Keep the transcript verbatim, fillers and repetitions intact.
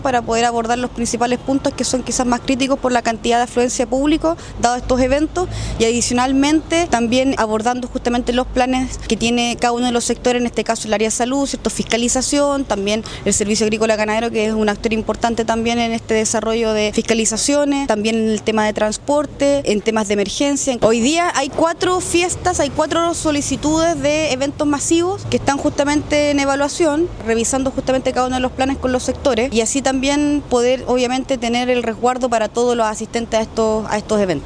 para poder abordar los principales puntos que son quizás más críticos por la cantidad de afluencia de público dado estos eventos, y adicionalmente también abordando justamente los planes que tiene cada uno de los sectores, en este caso el área de salud, ¿cierto? Fiscalización, también el servicio agrícola ganadero, que es un actor importante también en este desarrollo de fiscalizaciones, también en el tema de transporte, en temas de emergencia. Hoy día hay cuatro fiestas, hay cuatro solicitudes de eventos masivos que están justamente en evaluación, revisando justamente cada uno de los planes con los sectores, y así también poder obviamente tener el resguardo para todos los asistentes a estos, a estos eventos.